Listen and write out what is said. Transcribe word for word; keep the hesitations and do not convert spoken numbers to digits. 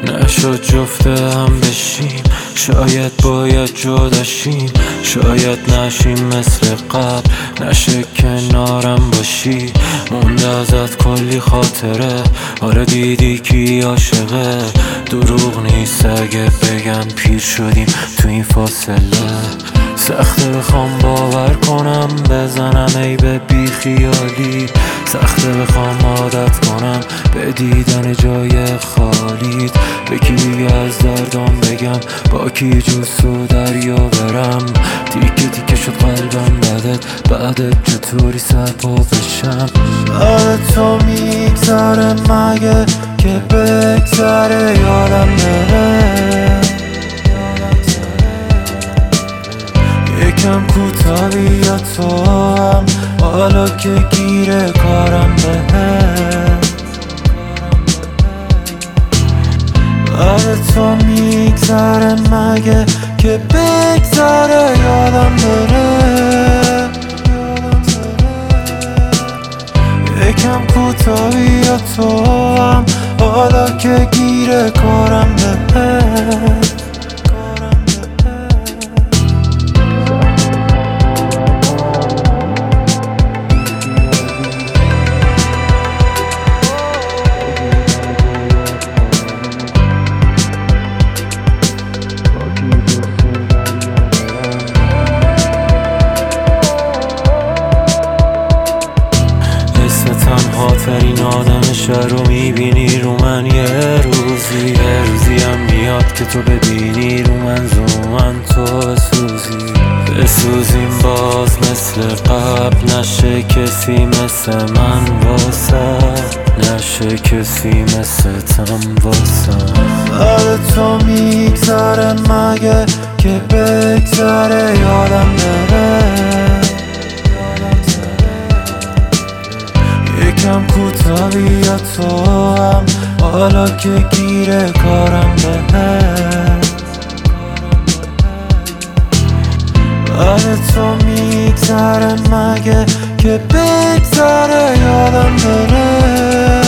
نشد جفته هم بشیم، شاید باید جداشیم، شاید نشیم مثل قبل، نشه کنارم باشی. مونده ازت کلی خاطره، حالا دیدی کی عاشقه. دروغ نیست اگه بگم پیر شدیم تو این فاصله. سخته بخوام باور کنم بزنم ای به بی خیالی، سخته بخوام عادت کنم به دیدن جای خالیت. به کی از دردام بگم، با کی جز و دریا برم. تیکه تیکه شد قلبم بعدت، بعدت چطوری سرپا بشم. بعد تو میگذره مگه که بگذره یادم بره. یکم کوتاه بیا تو هم، حالا که گیره کارم بهت. بعد تو میگذره مگه که بگذره یادم بره. یکم کوتاه بیا تو هم، حالا که گیره کارم بهت. ترین آدم شهر رو میبینی رو من یه روزی، یه روزی هم میاد که تو ببینی رو من زومن تو بسوزی. بسوزیم باز مثل قبل، نشه کسی مثل من واسه، نشه کسی مثل تم واسه. بعد تو میگذره مگه که بگذره یادم بره. یکم کوتاه بیا تو هم، حالا که گیره کارم بهت. بعد تو میگذره مگه که بگذره یادم بره.